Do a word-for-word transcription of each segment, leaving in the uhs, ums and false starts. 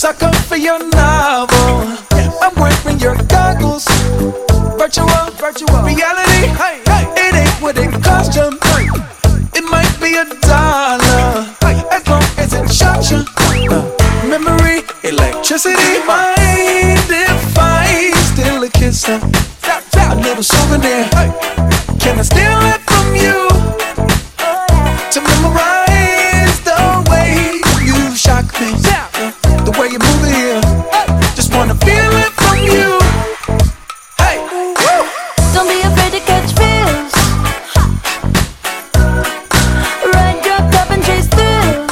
sucker for your novel. I'm wearing your goggles. Virtual, virtual reality. Hey, hey. It ain't what it cost you. It might be a dollar, as long as it shot you. Uh, memory, electricity. Mind if I steal a kiss? Uh, a little souvenir. Can I steal it from you? To memorize the way you shock me, uh, the way you move it here. Just wanna feel it from you. Hey, woo. Don't be afraid to catch feels. Ride your cup and chase thrills.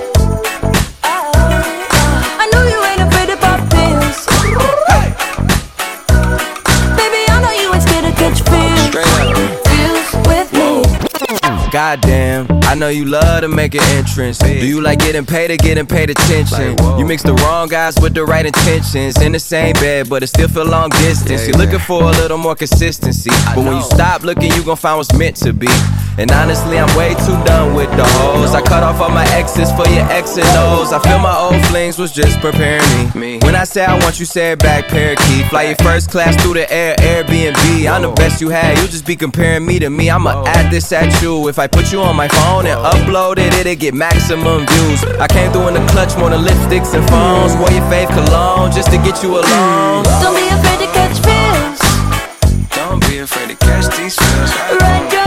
I know you ain't afraid to pop pills. Hey. Baby, I know you ain't scared to catch feels. Feels with me. Goddamn, I know you love to make an entrance. Do you like getting paid or getting paid attention? You mix the wrong guys with the right intentions. In the same bed, but it still feel long distance. You're looking for a little more consistency, but when you stop looking, you gon' find what's meant to be. And honestly, I'm way too done with the hoes. I cut off all my exes for your X and O's. I feel my old flings was just preparing me. When I say I want you, say it back, parakeet. Fly your first class through the air, Airbnb. I'm the best you had, you just be comparing me to me. I'ma add this at you. If I put you on my phone and upload it, it'll get maximum views. I came through in the clutch more than lipsticks and phones. Wore your fave cologne just to get you alone. Don't be afraid to catch feels. Don't be afraid to catch these feels. Ride your